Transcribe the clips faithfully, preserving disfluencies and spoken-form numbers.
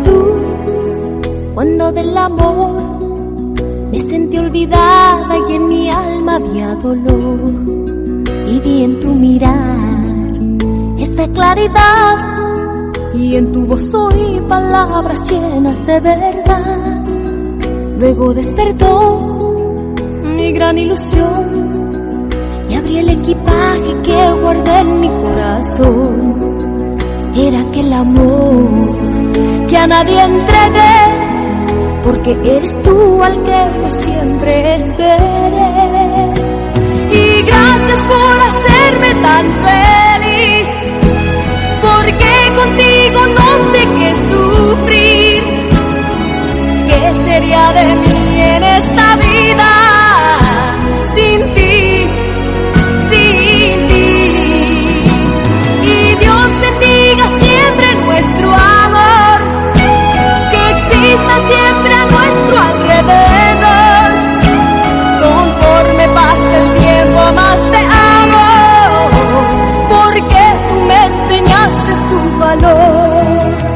tú, cuando del amor me sentí olvidada y en mi alma había dolor. Y vi en tu mirar esa claridad, y en tu voz oí palabras llenas de verdad. Luego despertó mi gran ilusión y abrí el equipaje que guardé en mi corazón. Era aquel amor que a nadie entregué, porque eres tú al que yo siempre esperé. Y gracias por hacerme tan feliz, porque contigo no sé qué sufrir. ¿Qué sería de mí en esta vida sin ti, sin ti? Y Dios bendiga siempre nuestro amor, que exista siempre a nuestro alrededor. Conforme pase el tiempo más te amo, porque tú me enseñaste tu valor.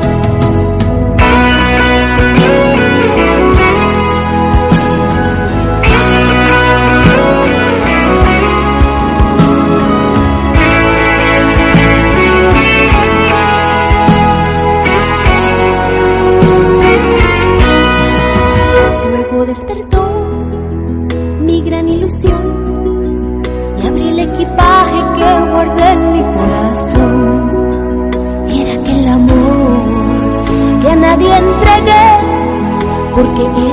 Despertó mi gran ilusión y abrí el equipaje que guardé en mi corazón. Era aquel amor que a nadie entregué, porque